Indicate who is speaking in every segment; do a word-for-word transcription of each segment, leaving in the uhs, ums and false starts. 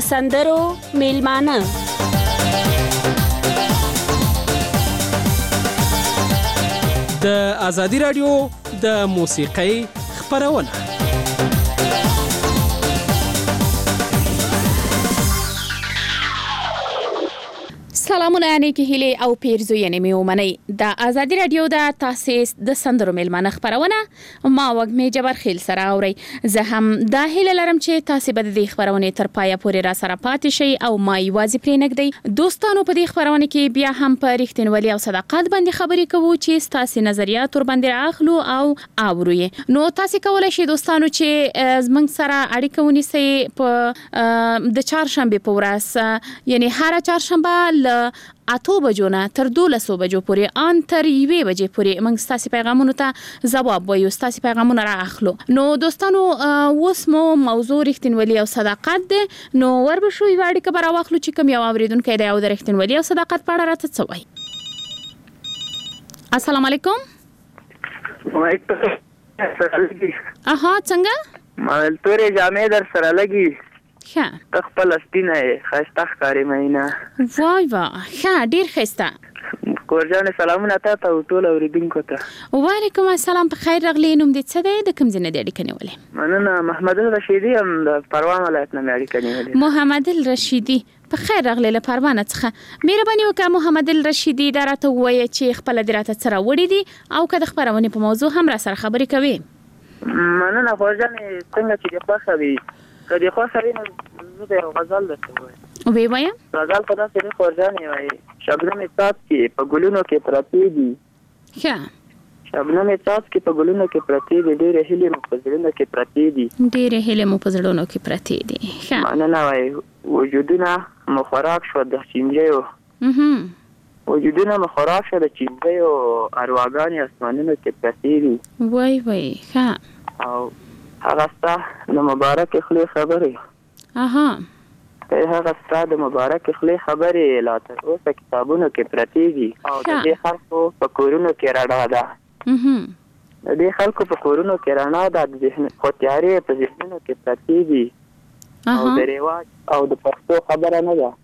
Speaker 1: سندرو میلمانه
Speaker 2: د ازادي رادیو د موسیقۍ خپرونه.
Speaker 3: سلامونه نیکی هیله او پیرزوینې مې ومنئ. د ازادي رادیو د تاسیس د سندرو میلمانه خپرونه ما وګمې جبر خیل سره اوري. زه هم دا هیله لرم چې تاسو به د دې خپرونې تر پایه پورې را سره پاتې شئ او ما یوازې پرې نږدئ. دوستانو په دې خپرونه کې بیا هم په رښتینولۍ او صداقت باندې خبرې کوو چې تاسو نظریات ور باندې راخلو او اورو. نو تاسو کولای شئ دوستانو چې زمنګ سره اړیکه ونیسئ په د چهارشنبه په ورځ، یعنی هر چهارشنبه اتو بجو نه تر دولسو بجو پورې ان تر یوې بجې پورې موږ ستاسو پیغامونو ته ځواب وایو، ستاسو پیغامونه را اخلو. نو دوستانو اوس مو موضوع رښتینولي او صداقت ده. نو وربشو یو اړیکه برا واخلو چې کوم یو اوریدونکو دی او د رښتینولي او صداقت په اړه راته څه وایي. السلام علیکم.
Speaker 4: وعلیکم السلام.
Speaker 3: اها څنګه؟
Speaker 4: ما تورې جامې در سره لګي.
Speaker 3: ښه.
Speaker 4: خپل سپینه خسته ښکارې مینه.
Speaker 3: وای وای ښه، ډیر ښایسته.
Speaker 4: کورجان سلامونه ته ته ټول اوریدونکو ته.
Speaker 3: وعلیکم السلام. په خیر راغلی. نوم دې څه دی؟ د کوم ځای نه دی اړیکه نیولې؟
Speaker 4: مننه. محمد رشیدي هم د پروان ولایت نه اړیکه نیولې.
Speaker 3: محمد رشیدي په خیر راغلی له پروان څخه. مهرباني وکړه محمد رشیدي دا راته وایي چې خپل د راته سره وړي دي او که د خبرونې په موضوع هم را سره خبرې کوي.
Speaker 4: مننه کورجان. څنګه چې خوښه وي کدی خو سره نو د غزل درته وای.
Speaker 3: وی وایم
Speaker 4: غزل په داسې نه خورجانې وای. شبنم صاحب کې په ګلونو کې پراته دي.
Speaker 3: ښه.
Speaker 4: شبنم صاحب کې په ګلونو کې پراته دي. ډېر هلي مو په زړونو کې پراته دي.
Speaker 3: ډېر هلي مو په زړونو کې پراته دي. ښه.
Speaker 4: مننه وای. وجودونه مو خوراک شو د چینجیو.
Speaker 3: اهم.
Speaker 4: وجودونه مو خوراک شو د چینجیو. ارواګانې اسمانونو کې پراته دي.
Speaker 3: وای وای ښه.
Speaker 4: او هغه ستا د مبارک خلی خبرې.
Speaker 3: اها.
Speaker 4: هغه ستا د مبارک خلی خبرې لا تر اوسه کتابونو کې پراته دي او د دې خلکو په کورونو کې رڼا ده.
Speaker 3: اها.
Speaker 4: د دې خلکو په کورونو کې رڼا ده. د ذهن خو تیارې په ذهنونو کې پراته دي. او د رواج او د پښتو خبره نه ده.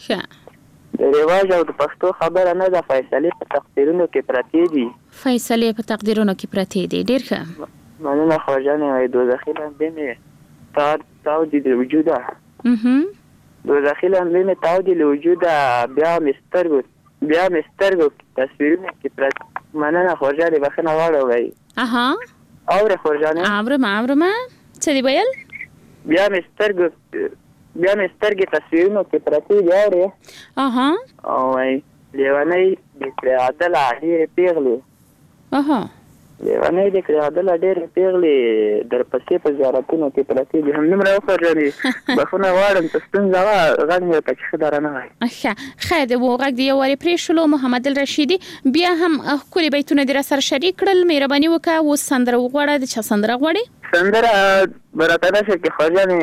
Speaker 3: ښه.
Speaker 4: د رواج او د پښتو خبره نه ده. فیصلې په تقدیرونو کې پراته دي.
Speaker 3: فیصلې په تقدیرونو کې پراته دي. ډیر ښه.
Speaker 4: مننه خواجانې وای. دوزخي لمبې مې تار تاودي د وجوده.
Speaker 3: اها.
Speaker 4: دوزخي لمبې مې تاودي له وجوده. بیا مې سترګو بیا مې سترګو تصویرونه کې پراته. مننه خواجانې بخښنه غواړم وای.
Speaker 3: اها.
Speaker 4: اورې خواجانې؟
Speaker 3: اورم اورم. څه دی ویل؟
Speaker 4: بیا مې سترګو بیا مې سترګې تصویرونه کې پراته دي. اورې؟
Speaker 3: اها.
Speaker 4: او وای لیونۍ د پرې عدله ډېرې پیغلې.
Speaker 3: اها.
Speaker 4: لیونۍ د پرې عدله ډېرې پیغلې در پسې په زیارتونو کې پراته دي. همدومره وخورجانې بخښنه غواړم په ستونزه وه. غږ مې ورته چې ښه درانه وای.
Speaker 3: ښه خیر دی. و غږ دې یو وارې پرېښولو. محمد رشیدي بیا هم ښکلي بیتونه دې را سره شریک کړل. مهرباني وکړه اوس سندره وغواړه. د چا سندره غواړې؟
Speaker 4: سندره به راته راشي کې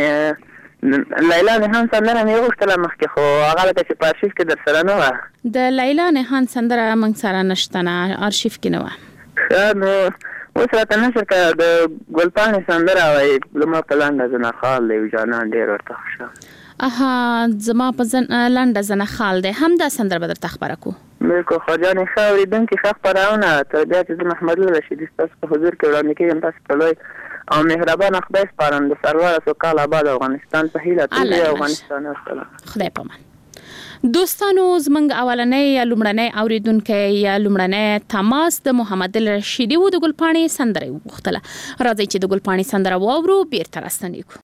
Speaker 4: خواجانې لیلا نهان سندره مې وغوښتله مخکې، خو هغه لکه چې په ارشیف کې در سره نه وه.
Speaker 3: د لیلا نهان سندره موږ سره نشته، نه ارشیف کې نه وه.
Speaker 4: نو اوس راته نشر که د ګلپاڼې سندره وایي. زما په لنډه زنه خال دی جانان ډېر ورته خوښه.
Speaker 3: اها. زما په لنډه زنه خال دی. همدا سندره به درته خپره کړو.
Speaker 4: بالکل خواجانې. ښه اورېدونکي ښه خپرونه. تر بیا چې زه محمد رشیدي ستاسو په حضور کې وړاندې کېږم تاسو په لوی او مهربانه خدای سپارم د سرلوړه سوکاله آباد افغانستان په هیله ټول افغانستان والسلام.
Speaker 3: خدای پامان. دوستانو زمنګ اولنۍ یا لومړنۍ اوریدونکو یا لومړنۍ تماس د محمد رشیدي و د ګلپاڼې سندره وغوښتله. راځي چې د ګلپاڼې سندره واورو. بیرته راستنیږو.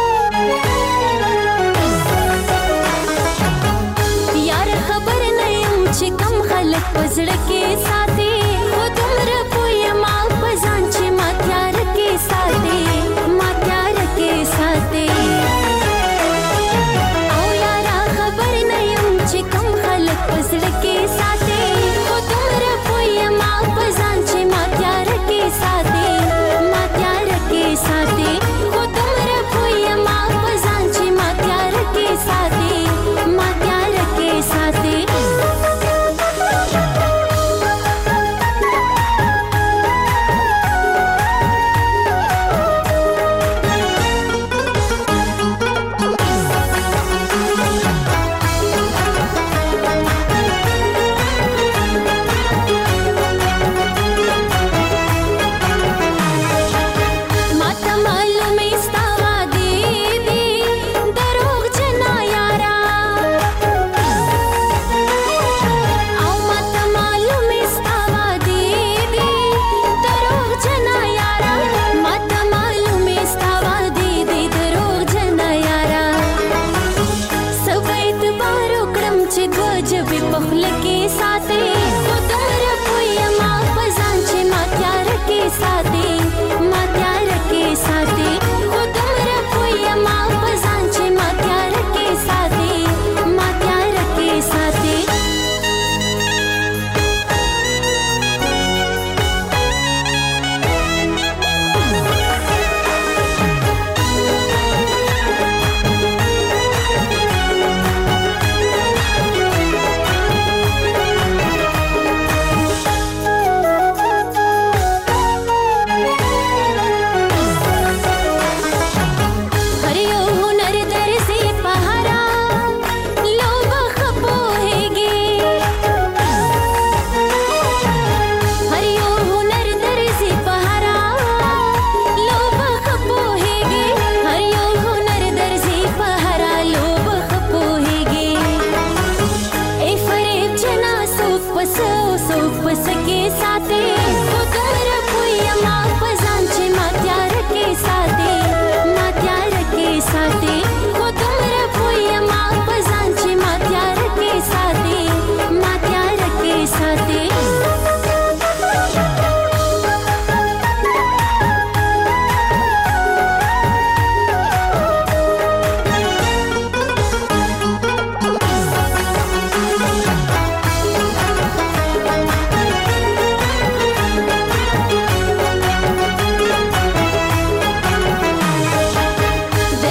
Speaker 5: यार खबर नहीं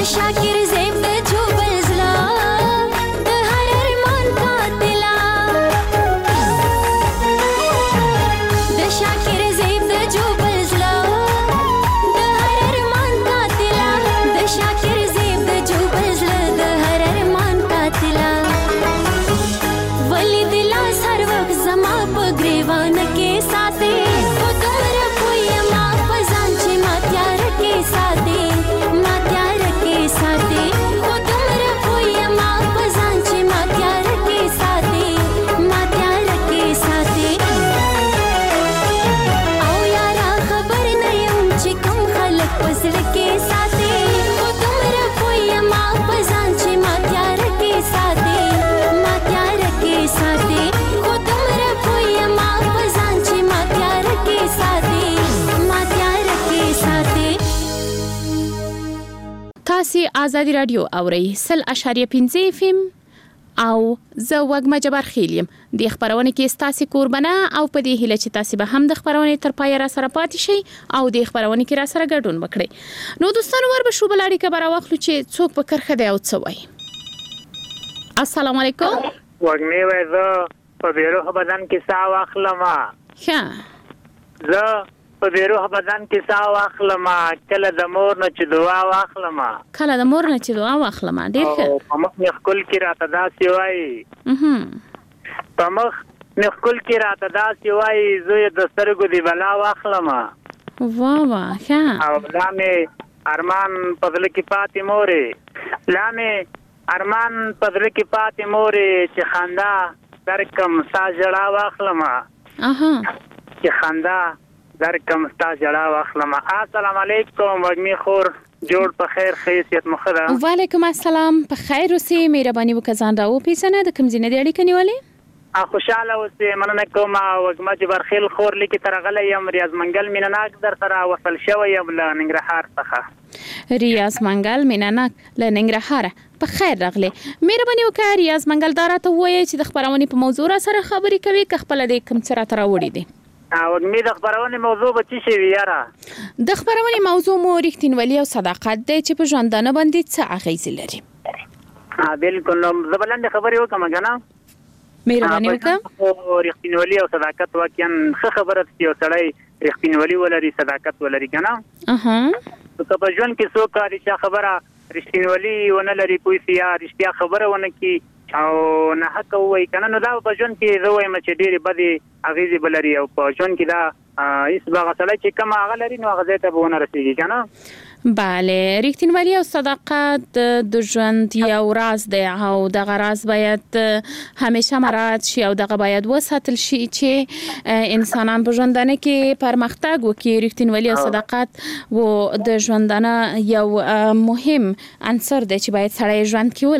Speaker 5: شاکر زیب د جوبل زلا د هر ارمان قاتلا د شاکر زیب د جوبل زلا د هر ارمان قاتلا د شاکر زیب د جوبل زلا د هر ارمان قاتلا ولی دلا سر وخت زما په گریوان کې ساتي او تمره کوی ما پزان چې ما تیار کې ساتي ما تیار کې ساتي او تمره کوی ما پزان چې ما تیار کې ساتي ما تیار کې ساتي او یارا خبر نه يم چې کوم خلک پسړ کې ساتي او تمره کوی ما پزان چې ما تیار کې ساتي ما تیار کې ساتي او تمره کوی ما پزان چې ما تیار کې ساتي ما تیار کې ساتي
Speaker 3: تاسو آزادی رادیو اورئ سل اشاریه پنځه اف ام او زه وګما جبار خیلیم د خبرونه کې ستاسو قربانه او په دې هیله چې تاسو به هم د خبرونه تر پای را سره پاتې شئ او د خبرونه کې را سره ګډون وکړئ نو دوستانو ور به شو بلاړي کبره واخلو چې څوک په کرخه دی او څه وایي السلام علیکم
Speaker 6: وګنی وای زه په بیروح بدن کې سا واخلم
Speaker 3: ښه
Speaker 6: زه په بیروح بدن کې سا واخلم کله د مور نه چې دعا واخلم
Speaker 3: کله د مور نه چې دعا واخلم ډیر ښه
Speaker 6: په مخ نه خپل کې راته داسې وای
Speaker 3: اها
Speaker 6: په مخ نه خپل کې راته داسې وای زه د سترګو دی بلا واخلم
Speaker 3: وا وا ښه
Speaker 6: او لامه ارمان په دل کې پاتې مورې لامه ارمان په دل کې پاتې مورې چې خندا درکم سا جړا واخلم
Speaker 3: اها
Speaker 6: چې خندا درکم ستا جړا واخلم السلام علیکم وګمی خور جوړ په خیر خیریت مخره
Speaker 3: وعلیکم السلام په خیر اوسې مهرباني وکړه او پیسنه د کوم ځینې د اړیکې نیولې
Speaker 6: ا خوشاله اوسې مننه کوم وګما جبر خیل خور لیکي ترغله یم ریاض منګل مینناک در سره وصل شوی یم ل ننګرهار څخه
Speaker 3: ریاض منګل مینناک ل ننګرهار په خیر راغله مهرباني وکړه ریاض منګل دارا ته وایي چې د خبرونه په موضوع سره خبرې کوي که خپل د کوم سره تر وړي دي
Speaker 6: او می د خبرونه موضوع به څه شي یاره
Speaker 3: د خبرونه موضوع مو رښتینولي او صداقت دی چې په ژوندانه باندې څه اغیز لري
Speaker 6: ها بالکل نو زبلند خبرې وکم کنه
Speaker 3: مهرباني وکړه
Speaker 6: او رښتینولي او صداقت واقعا ښه خبره دی او سړی رښتینولي ولري صداقت ولري کنه
Speaker 3: اها
Speaker 6: که په ژوند کې څوک کاری چې خبره رښتینولي ونه لري کوئی سیا رښتیا خبره ونه کی او نه حق وای کنه نو دا په ژوند کې زه وایم چې ډېری بدی اغیزه بلري او په ژوند کې دا هیڅ باغ سره چې کوم هغه لري نو هغه ته به ونه رسیږي کنه
Speaker 3: بله رښتینولي او صداقت د ژوند یو راز دی او دغه راز باید همیشه مراعات شي او دغه باید وساتل شي چې انسانان په ژوندانه کې پرمختګ وکړي رښتینولي او صداقت و د ژوندانه یو مهم عنصر دی چې باید سړی ژوند کې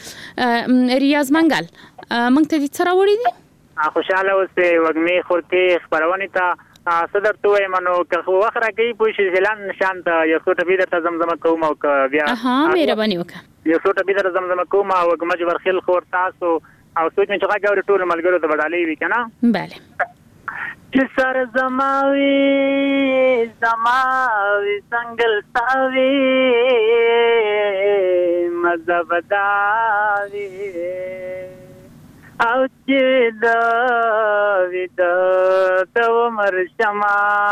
Speaker 3: ولري ریاض منګل موږ ته دې سره وړي دي
Speaker 6: خوشاله اوسې وګمې خورته خبرونه ته صدر توې منو که وخت راګي پوه شي ځلان نشان ته یو څه ټبي د زمزمه کوم او بیا
Speaker 3: ها مهرباني وکړه
Speaker 6: یو څه ټبي د زمزمه کوم او مجبر خل خور تاسو او سوچ مې چې هغه ټول ملګرو ته بدالې وی کنه
Speaker 3: bale
Speaker 6: چې سر زماوي زماوي څنګه تاوي مذهب داوي او چې دا ودا د عمر شما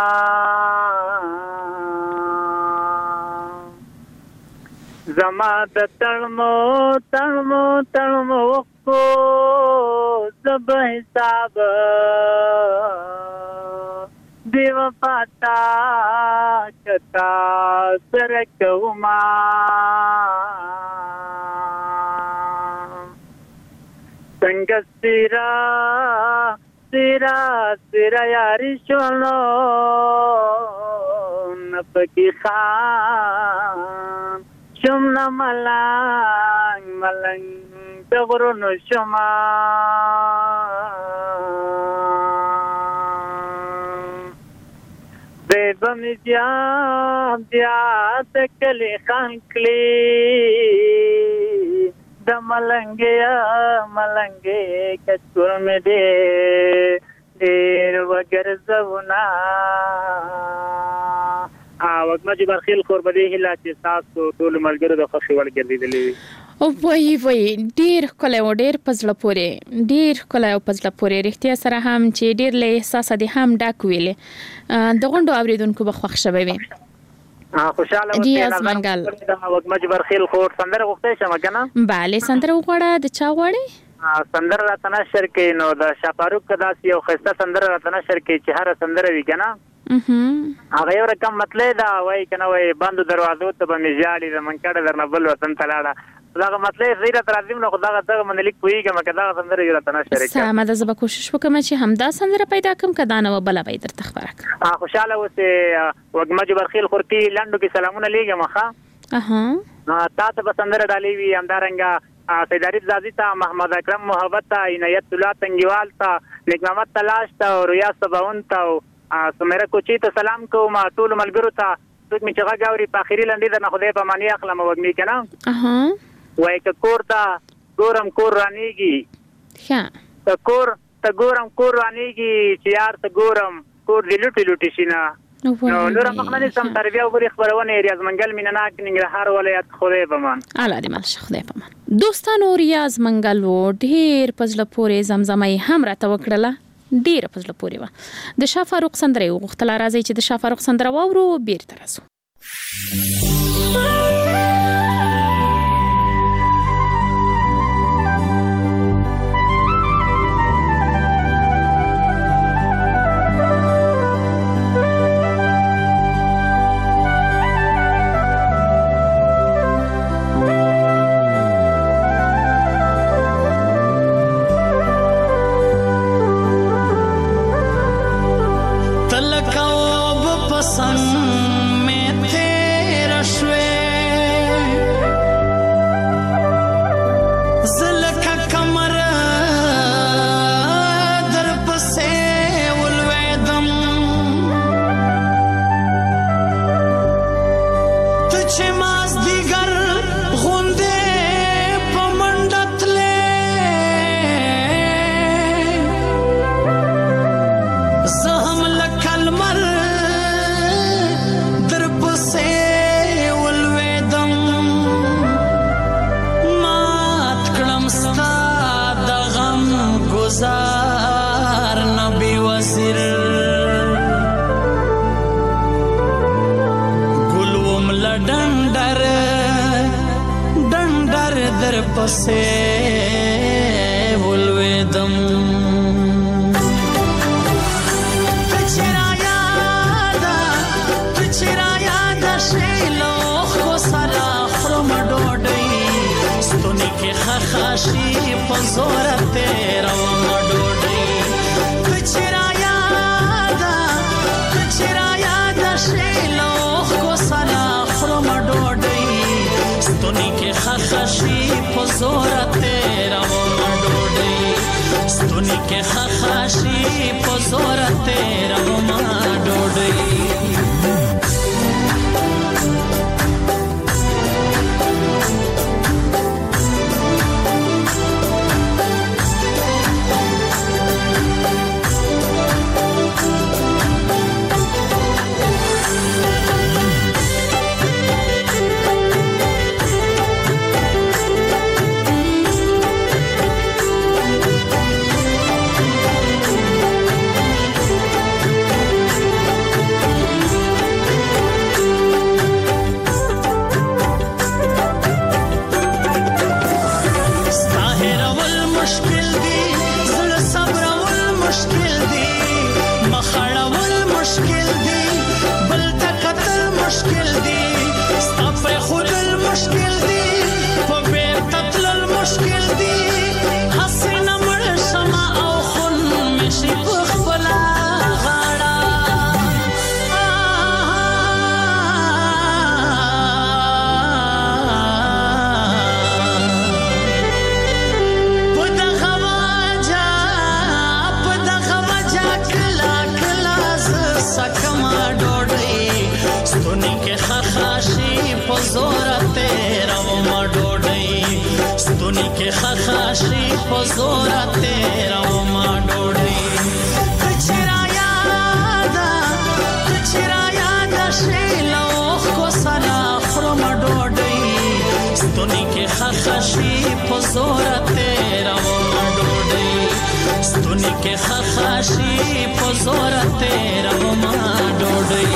Speaker 6: زما د تړمو تړمو تړمو کو زب حساب دیو پتا کتا سره کوما څنګه سیرا سیرا سیرا یاري شونو نپکی خان شمنا ملنگ ملنگ دغرونو شما بیبم بیا بیا تکلی خانکلی د ملنګیا ملنګې کچور مې دې ډېر وګرځونا وګما جبر خیل خور بده هلا چې تاسو ټول ملګرو د خوشي وړ ګرځیدلې
Speaker 3: او وای وای ډیر کله و ډیر پزله پورې ډیر کله او پزله پورې رښتیا سره هم چې ډیر له احساس دي هم ډاک ویلې د غونډو اوریدونکو به خوښ شوي وي
Speaker 6: خوشاله
Speaker 3: ریاض منګل
Speaker 6: وګما جبر خیل خور سندره غوښته شمه کنه
Speaker 3: bale سندره وغواړه د چا غواړي
Speaker 6: سندره راتنه شر کې نو د شفاروق کداس یو خسته سندره راتنه شر کې چې هر سندره وی کنه هغه یو رقم مطلب دا وای کنه وای بندو دروازو ته به مجالي د منکړه درنه بل وطن تلاړه دا مطلب زیره ترازم نو خدای دغه منلیک کویږي مکه دا سندره یو راتنه شریک
Speaker 3: سم د زب کوشش وکم چې همدا سندره پیدا کم کدا نو بل به در تخبرک
Speaker 6: ها خوشاله اوسه وګما جبر خیل خورتی لندو کې سلامونه لیږم ښا اها تا ته به سندره ډالې وی همدارنګه سیداری زازی تا محمد اکرم محبت تا عنایت الله تنگیوال تا نیک محمد تلاش تا او ریاض سباون تا سمیره کوچی ته سلام کوم ټول ملګرو ته څوک می چې غاوري په اخیری لنډې د نه خدای په معنی اخلم وګمی کنه اها وای ک کور تا ګورم کور رانیږي
Speaker 3: ښه
Speaker 6: ته کور ته ګورم کور رانیږي چې یار ته ګورم کور دی لټی لټی شینا نو نور مخنه سم تربیه او خبرونه ریاض منګل مینناک ننګرهار ولایت خدای پمان
Speaker 3: الله دې مال خدای پمان دوستانو ریاض منګل و ډیر پزله پورې زمزمای هم را توکړه ډیره پزله پورې و د شاه فاروق سندره وغوښتله راځي چې د شاه فاروق سندره واورو بیرته راځو
Speaker 7: Shela ستونی کې خخشي په زور تیرا و ما ډوډۍ ستونی کې خخشي په زور تیرا و ما ډوډۍ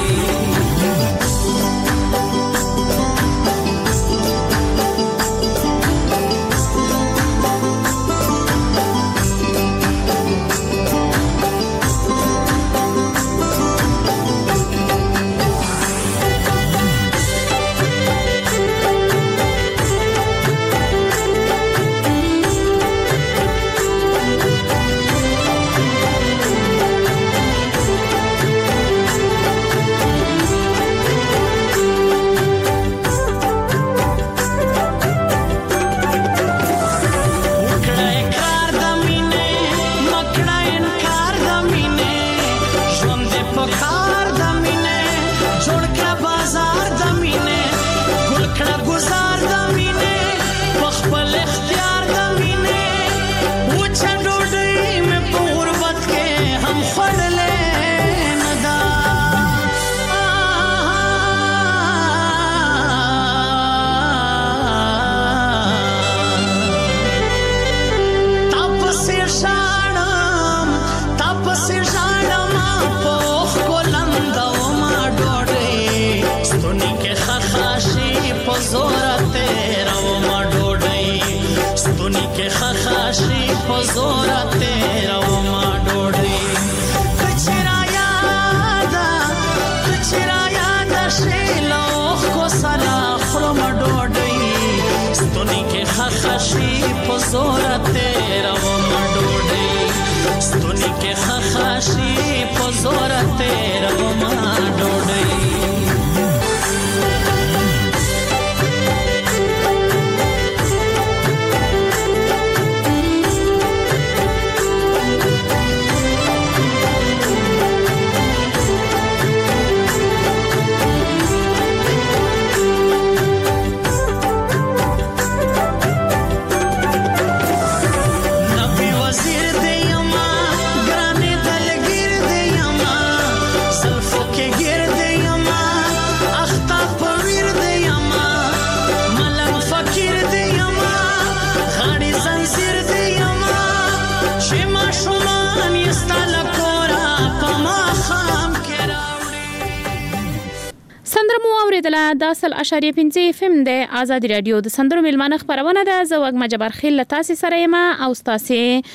Speaker 3: دا سل اشاریه پنځه اف ام د آزادی رادیو د سندرو ملمانه خبرونه ده. زه وګ مجبر خیل تاسو سره یم او تاسو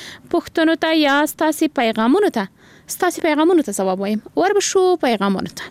Speaker 3: پښتنو ته یا تاسو پیغامونو ته تاسو پیغامونو ته جواب وایم. ورب شو پیغامونو ته.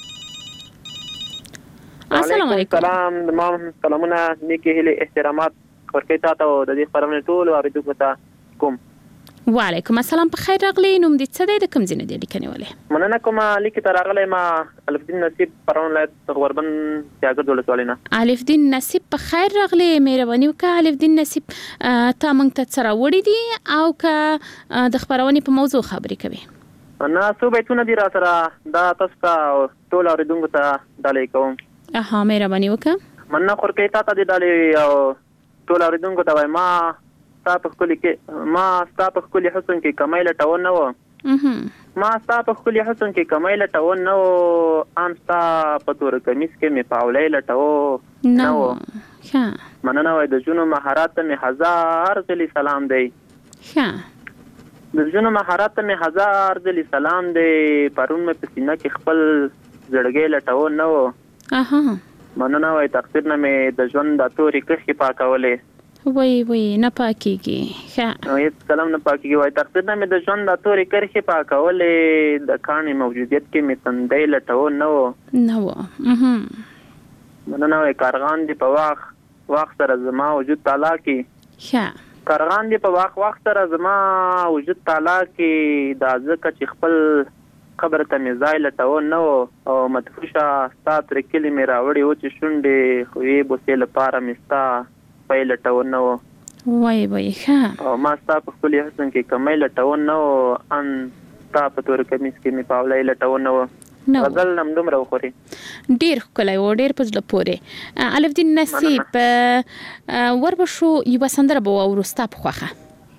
Speaker 3: السلام علیکم.
Speaker 4: سلام ما سلامونه نیکی هلي احترامات ورکې تاسو د دې خبرونه ټول اوریدونکو ته کوم.
Speaker 3: وعلیکم السلام په خیر راغلی. نوم دې څه دی د کوم ځای نه دی لیکنې ولې؟
Speaker 4: مننه کوم لیک ته راغلی ما الف دین نصیب پرون ولایت غوربن تیاګر دولت والینا. الف
Speaker 3: دین نصیب په خیر راغلی. مهرباني وکړه الف دین نصیب تا مونږ ته سره وړي دي او که د خبرونې په موضوع خبرې کوي.
Speaker 4: نه څو بیتونه دي را سره دا تاسو ته ټول اوریدونکو ته ډالۍ کوم.
Speaker 3: اها مهرباني وکړه.
Speaker 4: مننه خورکې تا ته دې ډالۍ او ټول اوریدونکو ته وایم ما ستا په خولي کې ما ستا په خولي حسن کې کمای لټون نه و ما ستا په خولي حسن کې کمای لټون نه و ان ستا په تور کمیس کې می پاولې لټو نه و. ها مننه وای د جنو مهارت می هزار ځلې سلام دی. ها د جنو مهارت می هزار ځلې سلام دی. پرون مې په سینه کې خپل زړګې لټون نه و. اها مننه وای تقصیر نه می د ژوند د تورې کښې پاکولې.
Speaker 3: وای وای نه پاکيږي. ها
Speaker 4: هیڅ کلام نه پاکيږي. وای تقصیر نه مې د ژوند د تورې کرښې پاکولې. د کاڼي موجودیت کې مې تندی لټول نه و
Speaker 3: نه و.
Speaker 4: مننه وای کارغان دې په واخ واخ سره زما وجود تعالی کې.
Speaker 3: ها
Speaker 4: کارغان دې په واخ واخ سره زما وجود تعالی کې. دا ځکه چې خپل قبر ته مې ځای لټول نه و او مدفوشه ستا تر کلي مې راوړې و چې شونډې خوې بوسې لپاره مې ستا پای لټون نه و.
Speaker 3: وای وای ښه
Speaker 4: او ما ستا په خپل حسن کې کمای لټون نه و ان ستا په تور کمیس کې مې پاولای لټون نه و. غزل نم دومره وخوري
Speaker 3: ډیر ښکلی و ډیر په زړه پورې. الف دین نصیب وربشو یوه سندره به واورو ستا په خوښه.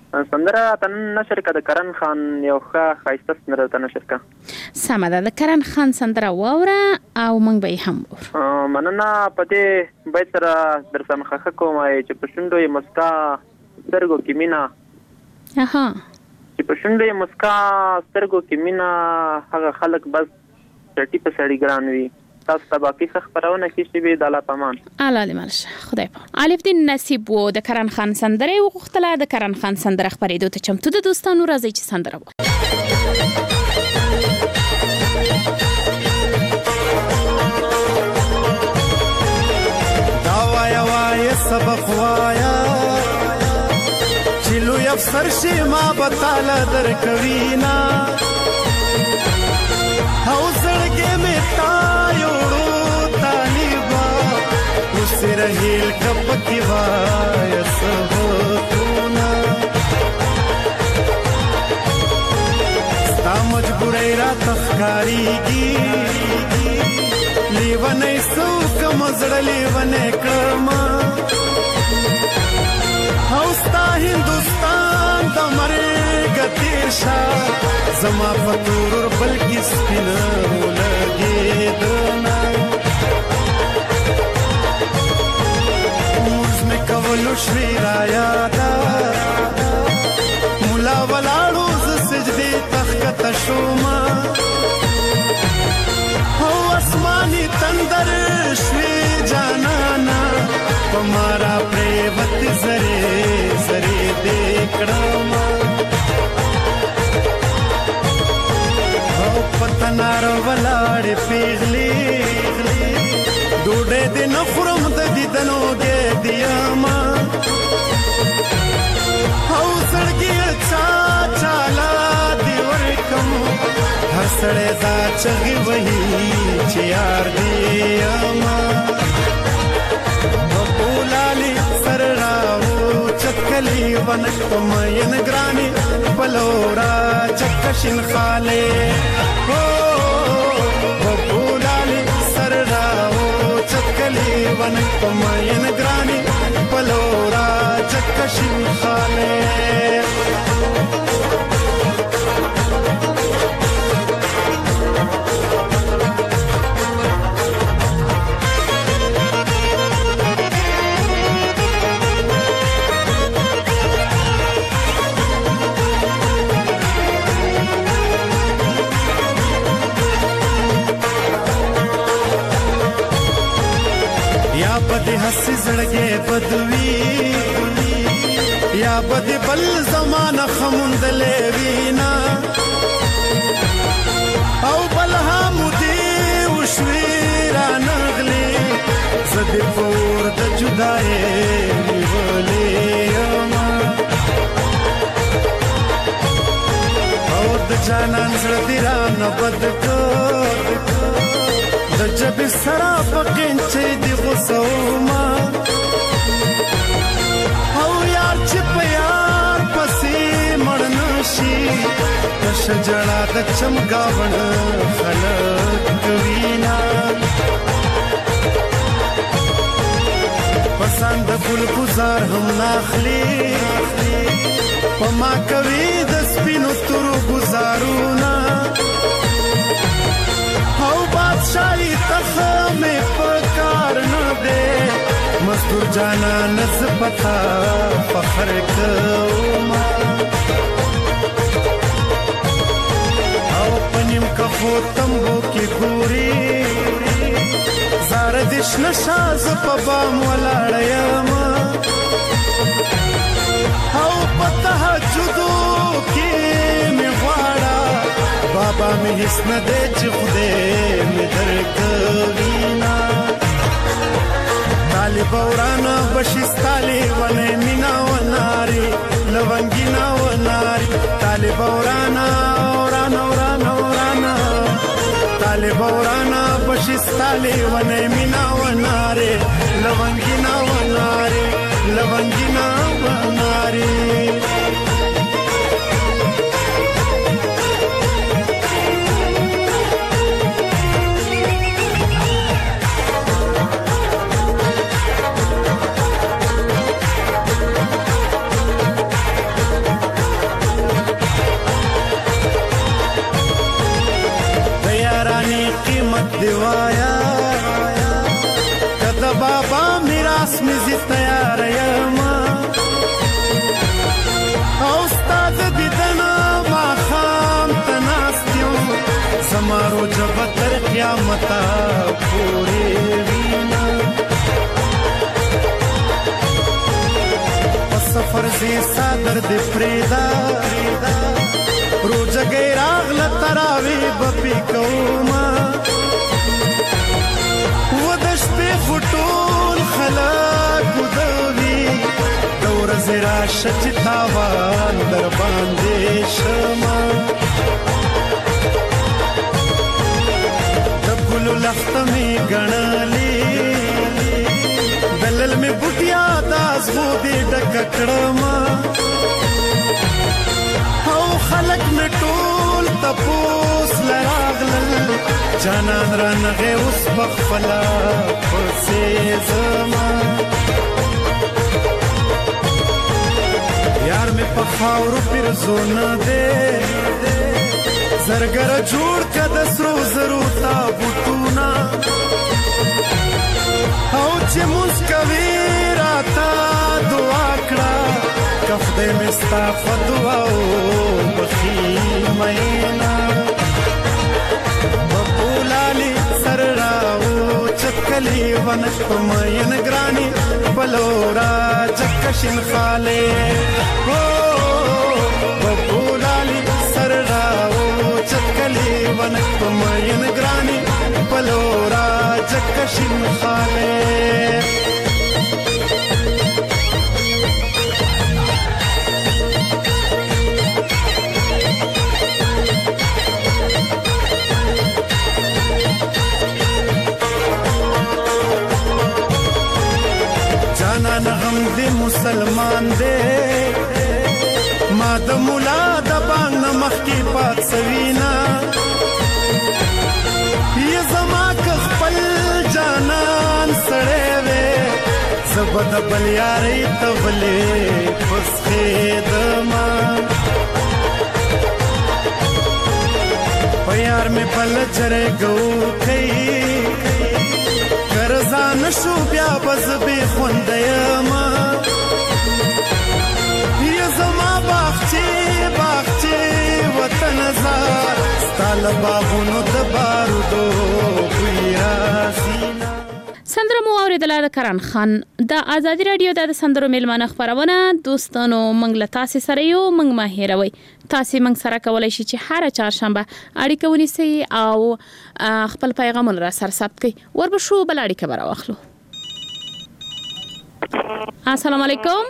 Speaker 4: سندره تن نشر کړه کرن خان یو ښه خایسته سندره تن نشر کړه
Speaker 3: سمه ده د کرن خان سندره واوره او موږ به هم وره
Speaker 4: مننه پدې بیت سره در سمخه کوم چې په شونډو یې مسکا سترګو کې مینا
Speaker 3: اها
Speaker 4: چې په شونډو یې مسکا سترګو کې مینا هغه خلک بس چټي په سړی ګران وي تاسو ته باقي خبرونه کې شي به د الله پامان
Speaker 3: الله دې مالشه خدای په الف دین نصیب وو د کرن خان سندره وغوښتله د کرن خان سندره خبرېدو ته چمتو د دوستانو راځي چې سندره وو
Speaker 8: دا وایا وایا سبق وایا چې لوی افسر شي ما بتاله درکوینا او زړګې مې تا یوړو طالبا اوسې رهیل کپ کې وایه سبقونه ستا مجبورۍ راته ښکارېږي لیونی څوکم زړه لیونی کړمه او ستا هندوستان د مرګ تېر شه زما په تورور بلکې سپینه ولګېدنه مونځ مې کولو شوې رایاده ملا ولاړو زه سجدې ته ښکته شومه او اسماني تندر شوې جانانه په ما را پرېوتې زرې زرې دې کړمه پتنار ولاړې پیغلې ډوډۍ دې نه خورم د دیدنو کې دیاما او زړګي چا چالا دی ورکم هر سړی دا چغې وهي چې یار دیاما بولالي سر راو چکلی ونک پمین گرانی پلورا چکشن خالے او بولالي سر راو چکلی ونک پمین گرانی پلورا چکشن خالے بدی حسی زړګې بدوي یا بدی بل زمانہ خموندلې وینا او بل هم دې وشوي را نغلي زدي پور د جدای ولې یما او د جانان زړه دې را نه بد کو د جب سرا پکین چې دی غوسوما او یار چې په یار پسې مړن شي د شجړه د چمګاون خلک وینا پسند ګل گزار هم ناخلی پما کوي د سپینو تورو گزارونه او بادشاہی تخم پکار نہ دے مزدور جانا نز پتا فخر کوما او پنیم کفو تمبو کی گوری زاردش نشاز پبام ولاړیما او پتہ جدو کی می غواړه بابا می هیڅ نه دی چې خدای می درکوینا طالب ورانا بشستالی ونه مینا وناری لونگینا وناری طالب ورانا ورانا ورانا ورانا طالب ورانا بشستالی ونه مینا وناری لونگینا وناری لونگینا وناری بابا میراث می زی تیار یما او استاد دیدنا ما خام تناستیو زمارو جب تر قیامتا پوری وینا سفر زی صادر دی فریدا روزه گئی راغله تراوی بپی کوما ودش په فټول خلق دوی دور زرا شچ تاوان در باندې شما دبلو لختمي غنالي دلل می بوټیا داس وو دې ډککړما او خلق می ټول تپوس لراغلل جانان رانغه اوس بخفلا پسې زما یار می په خاورو پر زونه دې زرګر جوړ کده سرو زرو تابوتونا او چې مسکوي راتا دعا کړه کف دې مستا فدوا او بخي مینا بولالي سر راو چکلی ونک پمین گرانی بلورا چکشن خاله او بولالي سر راو چکلی ونک پمین گرانی بلورا چکشن خاله نغم دی مسلمان دی ما د مولا د بانګ نمخ کی پات سوینا یہ زما خپل جانان سړې وې زبد بل یاري تولې پس خدما پیار می بل چرې ګو کئ کرزان شو بیا بز به خوندیما یا زما باغچه باغچه وطن زار ستال باغونو د بارودو ویراسینا
Speaker 3: سندره مو اوریدله د کرن خان د ازادي رادیو د سندرو میلمانه خبرونه دوستانو منګ له تاسو سره یو منګ ما هیروي تاسو منګ سره کولای شئ چې هر چهارشنبه اړیکه ونیسئ او خپل پیغامونه را سره ثبت کړئ وربشو بل اړیکه به راواخلو. السلام علیکم.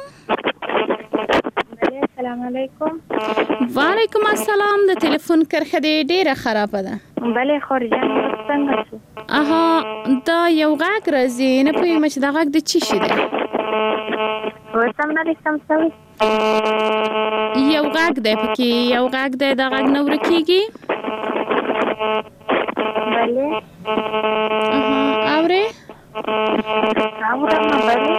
Speaker 9: السلام علیکم.
Speaker 3: وعلیکم السلام. د ټلیفون کرښه ډیره خرابه ده.
Speaker 9: بله خورجان څنګه شو؟
Speaker 3: اها دا یو غږ راځي نه پوهېږم چې دا غږ د چی شي دی.
Speaker 9: وسم نه لیکم سوي
Speaker 3: یو غږ دی پکې یو غږ دی دا غږ نه ورکېږي.
Speaker 9: بله
Speaker 3: اها اورې
Speaker 9: اورم بله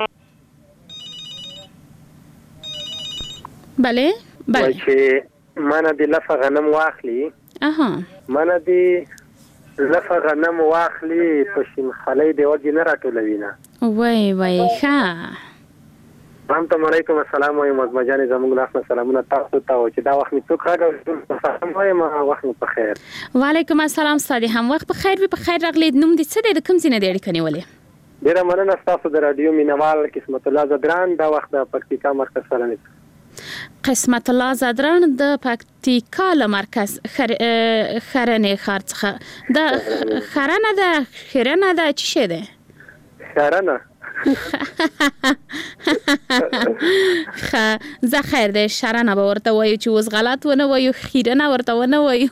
Speaker 3: بله بله
Speaker 10: چې مانه د لفه غنم واخلي
Speaker 3: اها
Speaker 10: مانه د لفه غنم واخلي په شین خلې دی وږي نه راټولوي نه
Speaker 3: وای وای ښه
Speaker 10: السلام علیکم. السلام علیکم مزمجانې زموږ له خپل سلامونه تاسو ته او چې دا وخت می څوک راغلی السلام علیکم وخت په خیر.
Speaker 3: وعلیکم السلام ستاسو هم وخت په خیر وي په خیر راغلی. نوم دې څه دی د کوم ځای نه دی اړیکه نیولې؟
Speaker 10: ډیره مننه تاسو د رادیو مینوال قسمت الله زدران دا وخت د پکتیکا مرکز سره نه
Speaker 3: قسمت الله زدران د پکتیکا له مرکز خر خرنه خار څخه د خرنه ده خرنه ده چی شه ده
Speaker 10: خرنه
Speaker 3: خ زه خیر ده شرنه به ورته وایو چې اوس غلط ونه وایو خیرنه ورته ونه وایو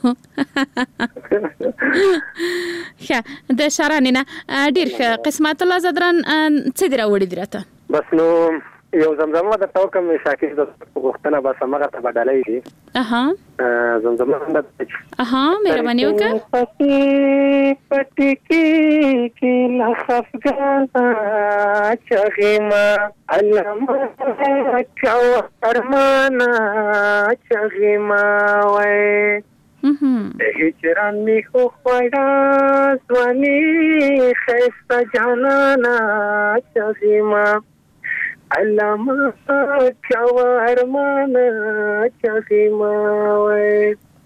Speaker 3: خ د شرنه نه ډیر قسمت الله زدران څه دی راوړي درته
Speaker 10: بس نو یو زمزمه د توکم شاکر د غوښتنه به سمغه ته بدلای دي.
Speaker 3: اها
Speaker 10: زمزمه د
Speaker 3: اها مهرباني وکړه.
Speaker 10: پټي پټي کې کې لا خفګان چغما علما چاو ارمانا چغما وای هجران می خو خوړا ځواني خسته جانانا چغیما علامه کوا ارمان چغیما وای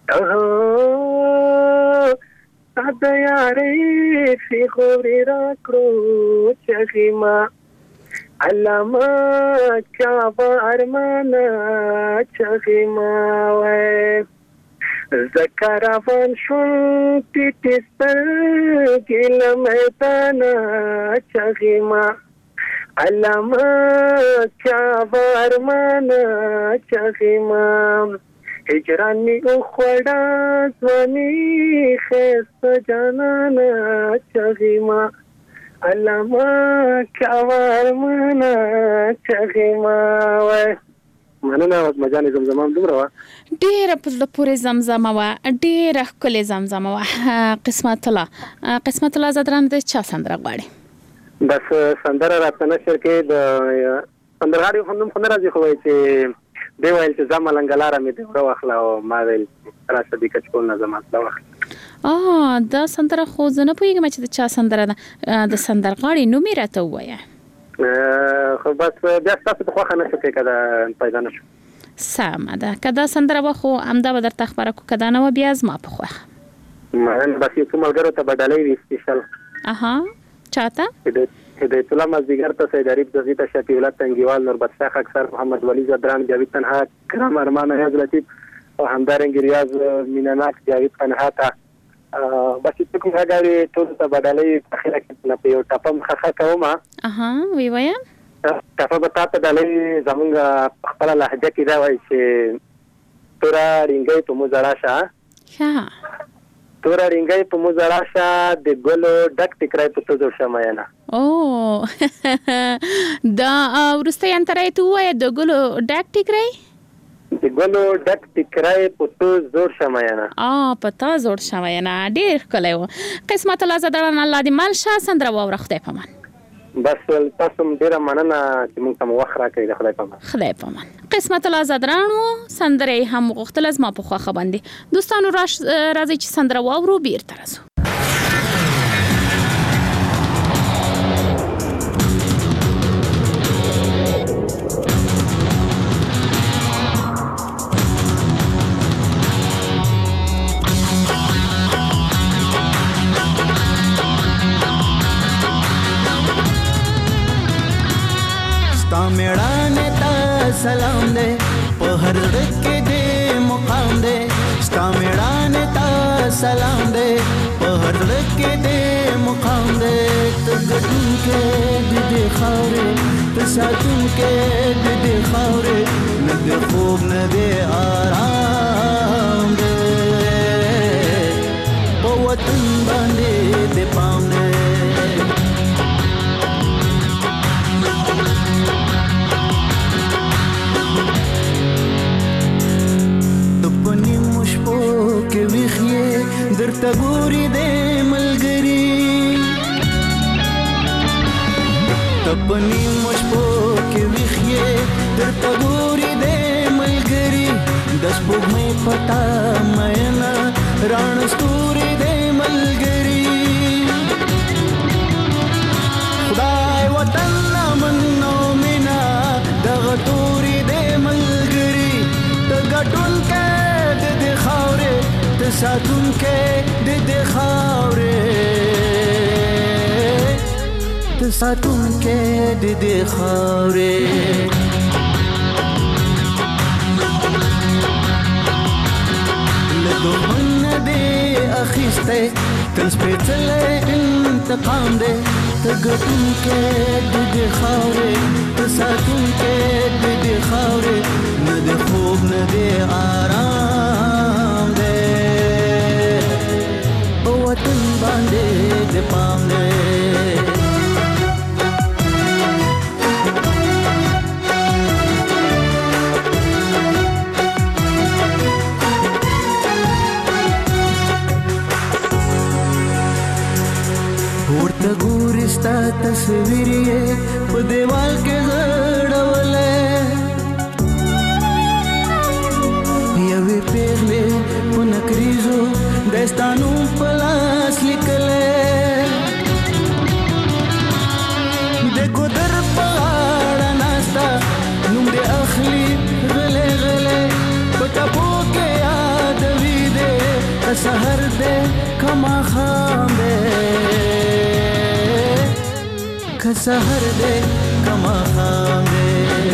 Speaker 10: د یارې فی خوري را کړو چغیما علامه کوا ارمان چغیما وای زکرافان شون پیټستر ګل میدان چغیما علامه کوا ارمان چغیما هجران می خوړا ځواني خسته جانانا چغیما علامه کوا ارمان چغیما وای مننه مجاني زمزمه دومره وا
Speaker 3: ډېر په زړه پورې زمزمه وا ډېر ښکلې زمزمه وا قسمت الله قسمت الله زدران د چا سندره غواړي
Speaker 10: بس سندره راته نشر کې د سندرغاړي فنوم خو نه راځي خو چې دی ویل چې زما لنګلاره مې دی واخله او ما ویل را صدیقه چول نه زما لا واخله
Speaker 3: اه دا سندره خو زنه پوهیږم چې د چا سندره ده د سندرغاړي نوم یې راته ووایه
Speaker 10: خو بس بیا تاسو په خوښه نشو کې کدا پیدا نشو
Speaker 3: سمه ده کدا سندره واخو امدا به درته خبره کو کدا نو بیا زما په خوښه
Speaker 10: من بس یو کوم الګرو ته بدلې وی سپیشل
Speaker 3: اها چاته
Speaker 10: هدایت الله مزدیګر ته سید عریف دغه شفیع الله تنگیوال نوربت شیخ اکثر محمد ولی زدران جاوید تنها کرام ارمان حیات لطیف او همدارنګ ریاض میناناک جاوید تنها ته بس چې کوم هغه ټول ته بدلې اخیره کې نه په یو ټاپم خخه کوم
Speaker 3: اها وی وایم
Speaker 10: ټاپه به تاسو بدلې زمونږ خپل لهجه کې دا وایي چې تورا رنگي په مزراشه
Speaker 3: ها
Speaker 10: تورا رنگي په مزراشه د ګلو ډک ټکرای په توزو شماینا
Speaker 3: او دا ورسته انترای ته وای د ګلو ډک ټکرای
Speaker 10: د ګلو ډک ټکرای په توزو شماینا
Speaker 3: اه پتا زور شماینا ډیر کله و قسمت الله زدران الله دې مال شاه سندره وره خدای پامان
Speaker 10: بس تاسو ډیره مننه چې موږ ته وخت راکړئ د خدای پامان
Speaker 3: خدای پامان قسمت الله زدرانو سندره هم غختل از ما په خوخه باندې دوستانو راځي چې سندره واورو بیرته راځو
Speaker 11: मेड़ाने ता सलाम दे पहर के दे मुकाम दे स्ता मेड़ाने ता सलाम दे पहर के दे मुकाम दे तो गटुन के दे खावरे तो सातुन के दे खावरे न दे खूब न दे आराम दे वतन बांधे दे पामने درته ګوري د ملګری تپنی مشپو کې ویخې درته ګوري د ملګری د سپوږمۍ پتا مېنا ران ستوري د ملګری خدای وطن منو مینا دغه توري د ملګری ته ګټون کې د خاورې ساتون کې د دې خاورې ته ساتون کې د دې خاورې له دومن دې اخیسته تل سپېڅلې انتقام دې ته ګټون کې د دې خاورې ته ساتون کې د دې خاورې نه د خوب نه دې آرام دې وطن باندې د پام دې ورته ګوري ستا تصویر یې په دیوال کې غړولې یوې پیغلې په نک کریزو دستانو پلاس لیکلې دغه در پاړه ناستا نوم دې اخلي غلې غلې پټه پوکې یاد وی دې سحر دې کما خام دې سحر دې کما خام دې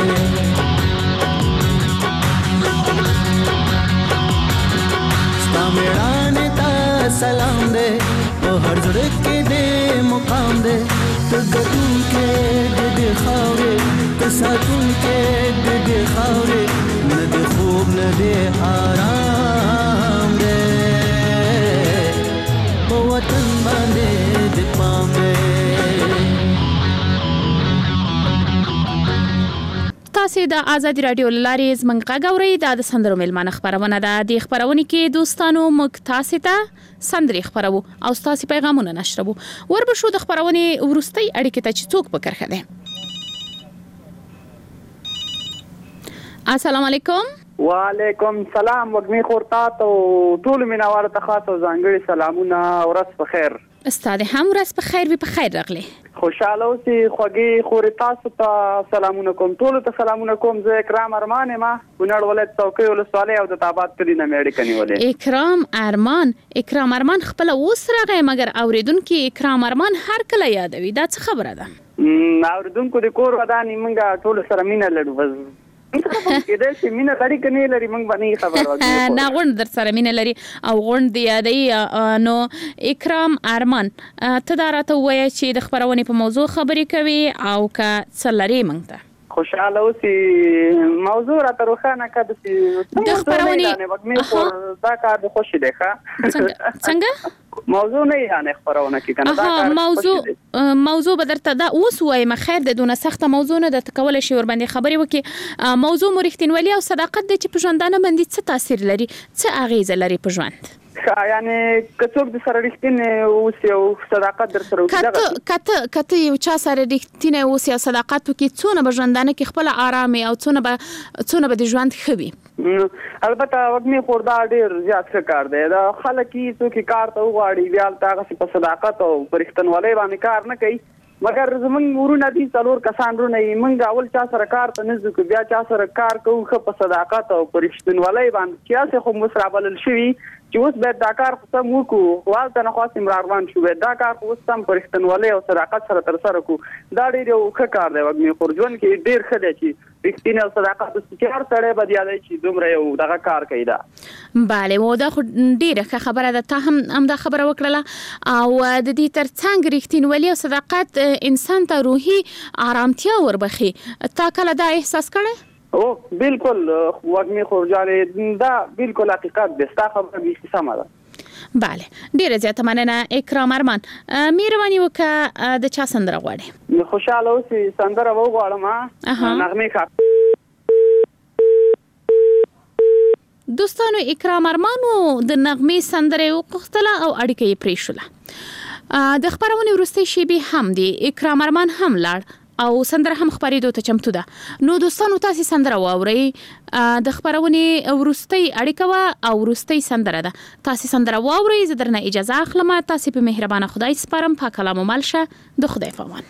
Speaker 11: میړانه تا سلام دې په هر ځړ کې دې مقام دې ته ګټون کې دې خاورې ته ساتون کې دې خاورې نه دې خوب نه دې آرام دې په وطن باندې دې پام دې.
Speaker 3: تاسو د ازادي رادیو لارې زمنګ غاوري د سندرو ملمانه خبرونه ده. د خبرونه کې دوستانو مک تاسو ته سندري خبرو او تاسو پیغامونه نشربو. وربشو د خبرونه ورستي اړیکې ته چې څوک پکرخه ده. السلام علیکم.
Speaker 12: وعلیکم سلام. وګمی خورتا ته ټول مینوال ته خاصه ځانګړي سلامونه او ورځ په خیر.
Speaker 3: استاد هم ورځ په خیر وي په خیر راغلی.
Speaker 12: خوشاله اوسې خوږی خوري تاسو ته سلامونه کوم ټول ته سلامونه کوم. زه اکرام ارمان ما ونړ ولایت څوکۍ ولسوالۍ او د تابات کلی نه مېړی کني ولې.
Speaker 3: اکرام ارمان اکرام ارمان خپل اوس راغی مګر اوریدونکو اکرام ارمان هر کله یادوي. دا څه خبره ده؟
Speaker 12: اوریدونکو د کور ودانې موږ ټول سره مینه لرو. بس کېدای شي مینه لري کني لري موږ باندې خبره
Speaker 3: نه غوند در سره مینه لري او غوند یادي. نو اکرام ارمان ته دا راته وایي چې د خبرونه په موضوع خبرې کوي او که څه لري موږ ته
Speaker 12: خوشاله اوسې موضوع را تروخانه کده چې
Speaker 3: د خبرونه
Speaker 12: دا کار د خوشي دی ښه
Speaker 3: څنګه
Speaker 12: موضوع نه یانه خبرونه کې کنه دا کار
Speaker 3: موضوع موضوع بدرته دا اوس وای ما خیر د دونه سخته موضوع نه د تکول شي ور باندې خبرې وکي. موضوع مریختینولي او صداقت د چې په ژوندانه باندې څه تاثیر لري څه اغیزه لري په ژوند.
Speaker 12: یعنی کڅوک د سره رښتینه اوسې او صداقت در سره
Speaker 3: کته کته کته یو چا سره رښتینه اوسې او صداقت وکي څونه به ژوندانه کې خپل آرام او څونه به څونه به د ژوند خوي.
Speaker 12: البته وګمي خوردا ډیر زیات ښه کار دی. دا خلک یې څوک کار ته وغواړي بیا تاغه په صداقت او پرختنولۍ باندې کار نه کوي. مګر زمونږ ورونه دي څلور کسان رونه یې موږ اول چا سره کار ته نه ځو بیا چا سره کار کوو ښه په صداقت او پرختنولۍ باندې چې خو مسرابل شوي چې اوس به دا کار خو مو کو والته نه خاص امروان شو دا کار خو سم پرختنولۍ او صداقت سره تر سره کو. دا ډیر ښه کار دی وګمي خورجون کې ډیر ښه دی چې رښتینه او صداقت د چار سره به دی چې دومره یو دغه کار کوي. دا
Speaker 3: bale و دا ډیره ښه خبره ده. ته هم هم دا خبره وکړه او د دې ترڅنګ رښتینولي او صداقت انسان ته روحي آرامتیا وربخي. تا کله دا احساس کړې؟
Speaker 12: او بالکل وګمي خورجانې دا بالکل حقیقت دی. ستا خبره به سمه ده.
Speaker 3: bale ډیره زیاته مننه اکرام ارمان. مهرباني وکړه د چا سندره غواړې؟
Speaker 12: خوشاله اوسې سندره وغواړم. نغمې ښه
Speaker 3: دوستانو اکرام ارمانو د نغمې سندره وغوښتله او اړیکه یې پرې شوله. د خبرونې وروستۍ شیبې هم دی اکرام ارمان هم لاړ او سندره هم خبرېدو ته چمتو ده. نو دوستانو تاسو سندره واورئ. د خبرونې وروستۍ اړیکه وا او وروستۍ سندره ده. تاسو سندره واورئ. زه درنه اجازه اخلم. تاسو په مهربانه خدای سپارم. پاک کلام ملشه د خدای فامان.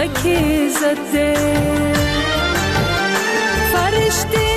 Speaker 13: پکې عزت دی فرشتي